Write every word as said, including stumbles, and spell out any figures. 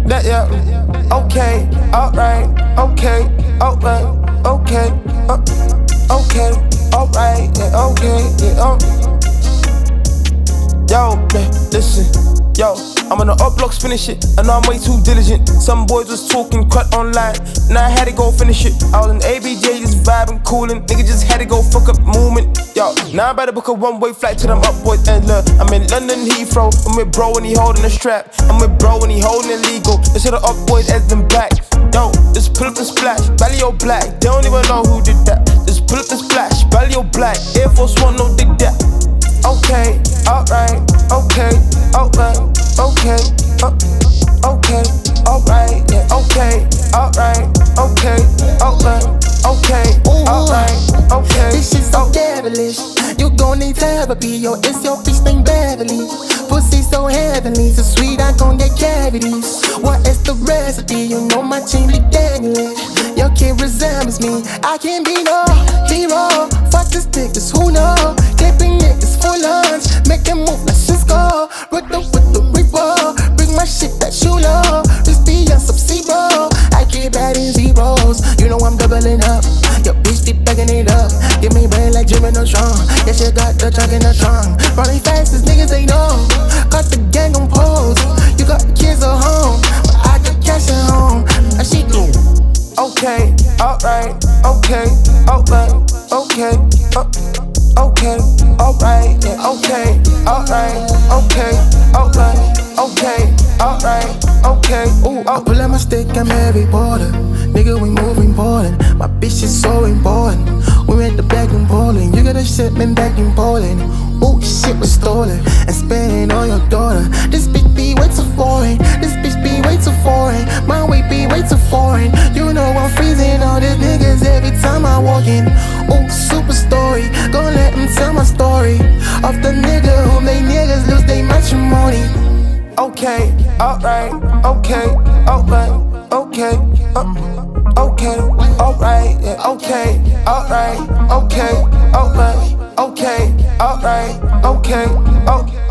That yeah. Okay, alright, okay, alright, okay, uh, okay, alright, yeah, okay, yeah, um. Yo, man, listen, yo, I'm on the up blocks, finish it. I know I'm way too diligent. Some boys was talking crap online, now I had to go finish it. I was in A B J, just vibing, coolin'. Nigga just had to go fuck up movement. Yo, now I'm about to book a one-way flight to them up boys. And look, I'm in London Heathrow. I'm with bro and he holding a strap. I'm with bro and he holding illegal. Let's hit the up boys as them back. Yo, just pull up and splash, Balio black. They don't even know who did that. Just pull up and splash, Balio black. Air Force One, no dig that. Okay, alright, okay, alright, okay, uh, okay, alright, yeah, okay, alright, okay, alright, okay, alright, okay. This shit so devilish. You gon' need therapy, yo. It's your bitch named Beverly. Pussy so heavenly, so sweet I gon' get cavities. What is the recipe? You know my chain be dangling. Your kid resembles me. I can't be no hero. Fuck this niggas, who know? Clipping niggas full lunch, make them move like Cisco. With the with the repo, bring my shit that you love. This be on some zero. I keep adding zeros. You know I'm doubling up. Your bitch keep backing it up. Give me brain like Jimmy no strong. Yeah, she got the trunk in the trunk. Running fast as niggas they know. Got the gang on pose. You got the kids at home, but I got cash at home. Now she do. Okay, alright, okay, alright, okay, uh, okay, alright, yeah, okay, alright, okay, alright, okay, alright, okay. Ooh, I pull out my stick, I'm heavy border. Nigga, we moving ballin'. My bitch is so important. We went to back in Poland. You got a shipment back in Poland. Ooh, shit was stolen and spending on your daughter. This bitch be way too foreign. This bitch be way too foreign. My weight be way too foreign. You know I'm freezing all these niggas every time I walk in. Ooh, super story. Gon' let them tell my story of the nigga who made niggas lose their matrimony. Okay, alright, okay, alright, okay, uh, okay, alright, yeah, okay, alright, okay, alright, okay, alright, okay, oh.